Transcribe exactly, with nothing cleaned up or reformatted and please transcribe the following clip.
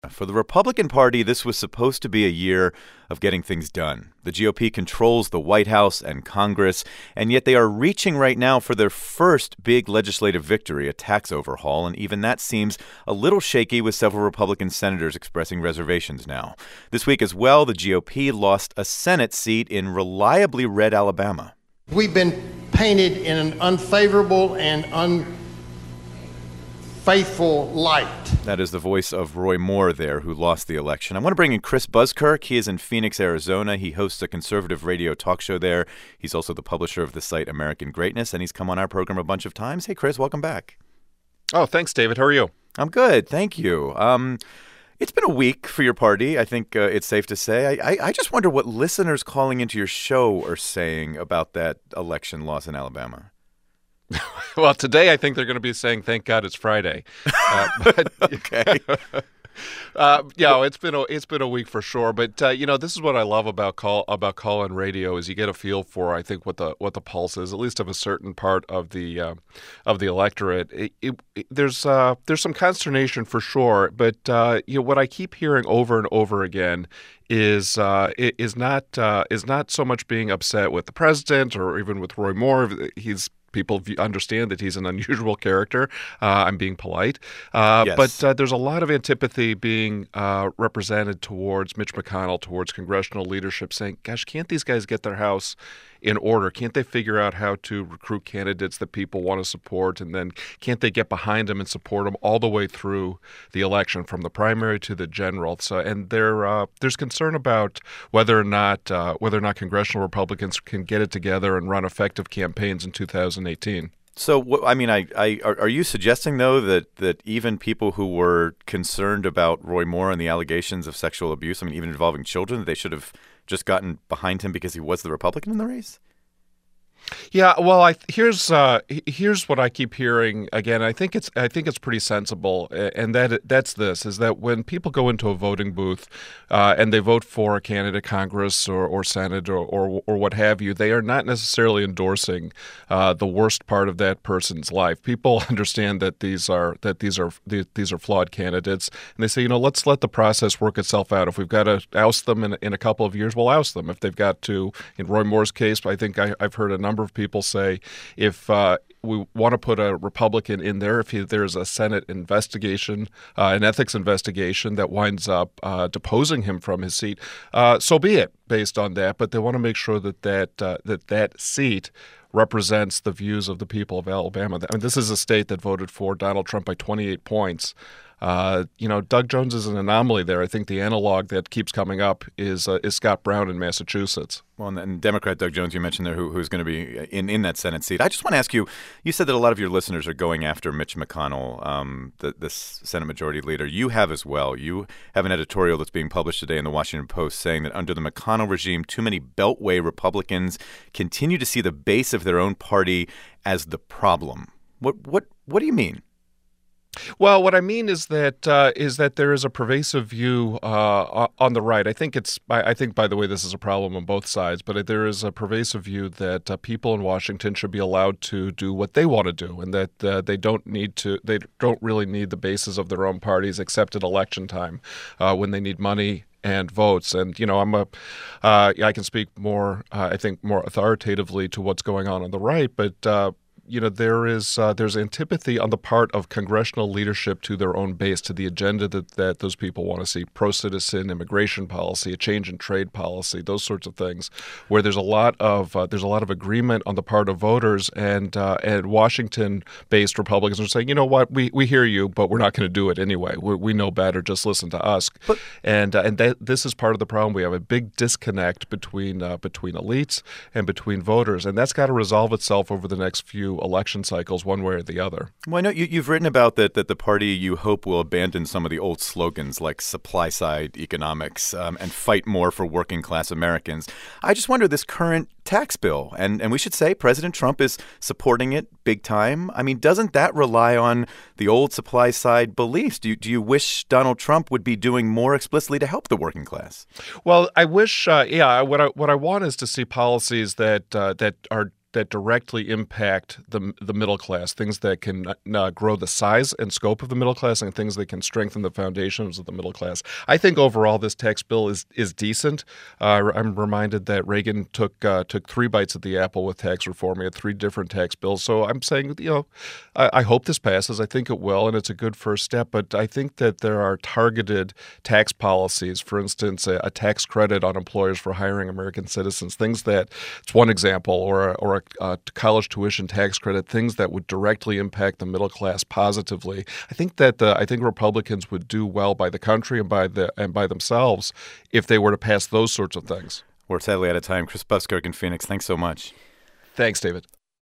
For the Republican Party, this was supposed to be a year of getting things done. The G O P controls the White House and Congress, and yet they are reaching right now for their first big legislative victory, a tax overhaul, and even that seems a little shaky with several Republican senators expressing reservations now. This week as well, the G O P lost a Senate seat in reliably red Alabama. We've been painted in an unfavorable and un. faithful light. That is the voice of Roy Moore there, who lost the election. I want to bring in Chris Buskirk. He is in Phoenix, Arizona. He hosts a conservative radio talk show there. He's also the publisher of the site American Greatness, and he's come on our program a bunch of times. Hey, Chris, welcome back. Oh, thanks, David. How are you? I'm good. Thank you. Um, it's been a week for your party, I think uh, it's safe to say. I, I, I just wonder what listeners calling into your show are saying about that election loss in Alabama. Well, today I think they're going to be saying, "Thank God it's Friday." Uh, but, okay. uh, yeah, it's been a it's been a week for sure. But uh, you know, this is what I love about call about call-in radio is you get a feel for I think what the what the pulse is, at least of a certain part of the uh, of the electorate. It, it, it, there's uh, there's some consternation for sure, but uh, you know what I keep hearing over and over again is uh, is not uh, is not so much being upset with the president or even with Roy Moore. He's People understand that he's an unusual character. Uh, I'm being polite. Uh, yes. But uh, there's a lot of antipathy being uh, represented towards Mitch McConnell, towards congressional leadership, saying, gosh, can't these guys get their house in order? Can't they figure out how to recruit candidates that people want to support? And then can't they get behind them and support them all the way through the election, from the primary to the general? So, and there, uh, there's concern about whether or not uh, whether or not congressional Republicans can get it together and run effective campaigns in two thousand eighteen. So, I mean, I, I are, are you suggesting, though, that, that even people who were concerned about Roy Moore and the allegations of sexual abuse, I mean, even involving children, that they should have just gotten behind him because he was the Republican in the race? Yeah, well, I here's uh, here's what I keep hearing again. I think it's I think it's pretty sensible, and that that's this is that when people go into a voting booth uh, and they vote for a candidate, Congress or, or Senate or, or or what have you, they are not necessarily endorsing uh, the worst part of that person's life. People understand that these are that these are these are flawed candidates, and they say, you know, let's let the process work itself out. If we've got to oust them in in a couple of years, we'll oust them. If they've got to, in Roy Moore's case, I think I, I've heard a number of people say if uh, we want to put a Republican in there, if he, there's a Senate investigation, uh, an ethics investigation that winds up uh, deposing him from his seat, uh, so be it based on that. But they want to make sure that that, uh, that, that seat represents the views of the people of Alabama. I mean, this is a state that voted for Donald Trump by twenty-eight points. Uh, you know, Doug Jones is an anomaly there. I think the analog that keeps coming up is uh, is Scott Brown in Massachusetts. Well, and, and Democrat Doug Jones, you mentioned there, who, who's going to be in, in that Senate seat. I just want to ask you, you said that a lot of your listeners are going after Mitch McConnell, um, the, the Senate Majority Leader. You have as well. You have an editorial that's being published today in the Washington Post saying that under the McConnell regime, too many Beltway Republicans continue to see the base of their own party as the problem. What what what do you mean? Well, what I mean is that uh, is that there is a pervasive view uh, on the right. I think it's. I think, by the way, this is a problem on both sides. But there is a pervasive view that uh, people in Washington should be allowed to do what they want to do, and that uh, they don't need to. They don't really need the bases of their own parties, except at election time, uh, when they need money and votes. And you know, I'm a. Uh, I can speak more. Uh, I think more authoritatively to what's going on on the right, but. Uh, You know, there is uh, there's antipathy on the part of congressional leadership to their own base, to the agenda that, that those people want to see, pro-citizen immigration policy, a change in trade policy, those sorts of things, where there's a lot of uh, there's a lot of agreement on the part of voters, and uh, and Washington-based Republicans are saying, you know what, we, we hear you, but we're not going to do it anyway. We, we know better. Just listen to us. But, and uh, and that, this is part of the problem. We have a big disconnect between uh, between elites and between voters, and that's got to resolve itself over the next few election cycles, one way or the other. Well, I know you, you've written about that, that the party you hope will abandon some of the old slogans like supply-side economics um, and fight more for working-class Americans. I just wonder, this current tax bill, and, and we should say President Trump is supporting it big time. I mean, doesn't that rely on the old supply-side beliefs? Do you, do you wish Donald Trump would be doing more explicitly to help the working class? Well, I wish, uh, yeah, what I, what I want is to see policies that uh, that are that directly impact the the middle class, things that can uh, grow the size and scope of the middle class, and things that can strengthen the foundations of the middle class. I think overall this tax bill is is decent. Uh, I'm reminded that Reagan took uh, took three bites at the apple with tax reform. He had three different tax bills. So I'm saying, you know, I, I hope this passes. I think it will, and it's a good first step. But I think that there are targeted tax policies, for instance, a, a tax credit on employers for hiring American citizens, things that, it's one example, or a, or a uh, college tuition tax credit, things that would directly impact the middle class positively. I think that the, I think Republicans would do well by the country and by the and by themselves if they were to pass those sorts of things. We're sadly out of time. Chris Buskirk in Phoenix, thanks so much. Thanks, David.